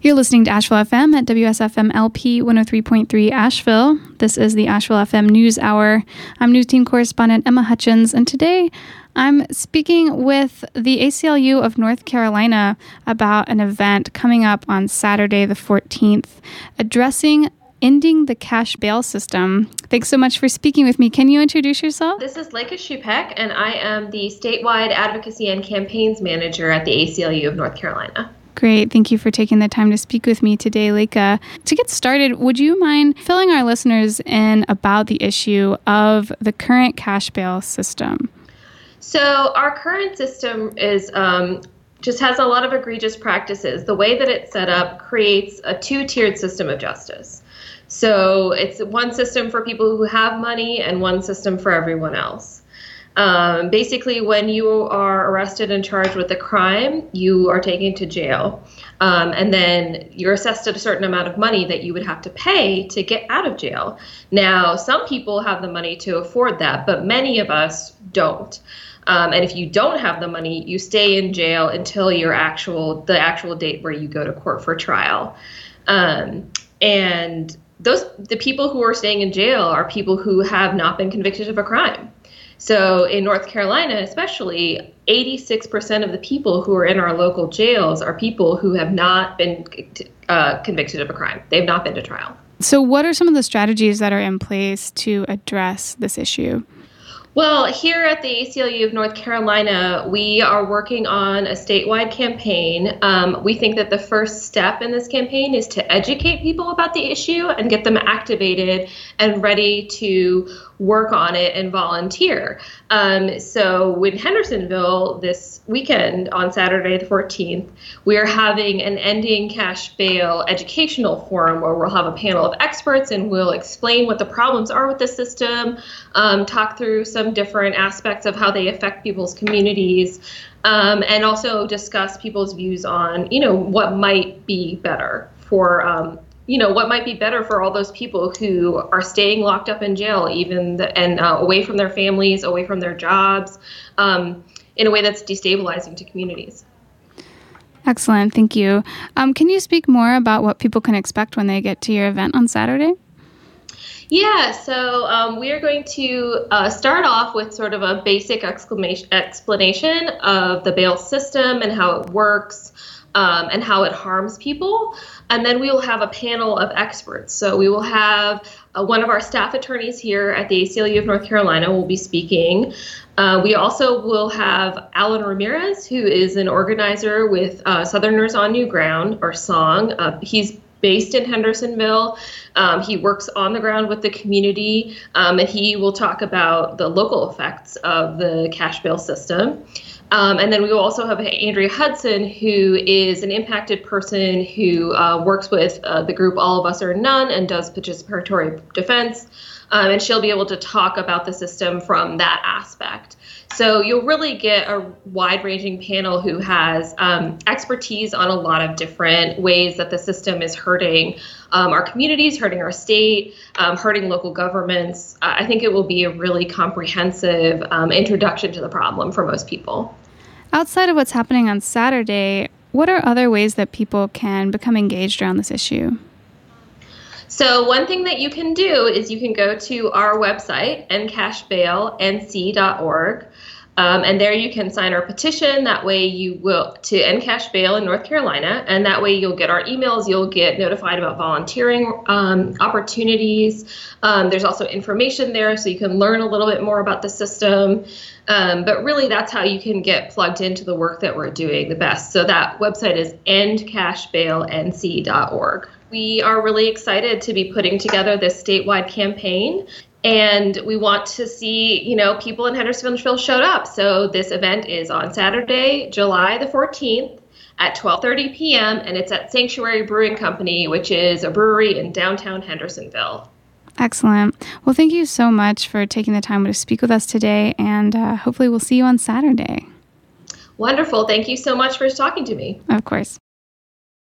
You're listening to Asheville FM at WSFM LP 103.3 Asheville. This is the Asheville FM News Hour. I'm News Team Correspondent Emma Hutchins, and today I'm speaking with the ACLU of North Carolina about an event coming up on Saturday the 14th, addressing ending the cash bail system. Thanks so much for speaking with me. Can you introduce yourself? This is Leica Shupek, and I am the statewide advocacy and campaigns manager at the ACLU of North Carolina. Great. Thank you for taking the time to speak with me today, Leica. To get started, would you mind filling our listeners in about the issue of the current cash bail system? So our current system is just has a lot of egregious practices. The way that it's set up creates a two-tiered system of justice. So it's one system for people who have money and one system for everyone else. Basically, when you are arrested and charged with a crime, you are taken to jail. And then you're assessed at a certain amount of money that you would have to pay to get out of jail. Now, some people have the money to afford that, but many of us don't. And if you don't have the money, you stay in jail until the actual date where you go to court for trial. And the people who are staying in jail are people who have not been convicted of a crime. So in North Carolina, especially, 86% of the people who are in our local jails are people who have not been convicted of a crime. They've not been to trial. So what are some of the strategies that are in place to address this issue? Well, here at the ACLU of North Carolina, we are working on a statewide campaign. We think that the first step in this campaign is to educate people about the issue and get them activated and ready to work on it and volunteer. So in Hendersonville this weekend on Saturday the 14th, we are having an Ending Cash Bail educational forum where we'll have a panel of experts and we'll explain what the problems are with the system, talk through some different aspects of how they affect people's communities, and also discuss people's views on, what might be better for all those people who are staying locked up in jail, and away from their families, away from their jobs, in a way that's destabilizing to communities. Excellent. Thank you. Can you speak more about what people can expect when they get to your event on Saturday? Yeah, so we are going to start off with sort of a basic explanation of the bail system and how it works, and how it harms people. And then we will have a panel of experts. So we will have one of our staff attorneys here at the ACLU of North Carolina will be speaking. We also will have Alan Ramirez, who is an organizer with Southerners on New Ground, or SONG. He's based in Hendersonville. He works on the ground with the community, and he will talk about the local effects of the cash bail system. And then we will also have Andrea Hudson, who is an impacted person who works with the group All of Us or None and does participatory defense. And she'll be able to talk about the system from that aspect. So you'll really get a wide-ranging panel who has expertise on a lot of different ways that the system is hurting our communities, hurting our state, hurting local governments. I think it will be a really comprehensive introduction to the problem for most people. Outside of what's happening on Saturday, what are other ways that people can become engaged around this issue? So one thing that you can do is you can go to our website, endcashbailnc.org, and there you can sign our petition. That way you will to end cash bail in North Carolina, and that way you'll get our emails. You'll get notified about volunteering opportunities. There's also information there, so you can learn a little bit more about the system. But really, that's how you can get plugged into the work that we're doing the best. So that website is endcashbailnc.org. We are really excited to be putting together this statewide campaign, and we want to see, people in Hendersonville showed up. So this event is on Saturday, July the 14th at 12:30 p.m., and it's at Sanctuary Brewing Company, which is a brewery in downtown Hendersonville. Excellent. Well, thank you so much for taking the time to speak with us today, and hopefully we'll see you on Saturday. Wonderful. Thank you so much for talking to me. Of course.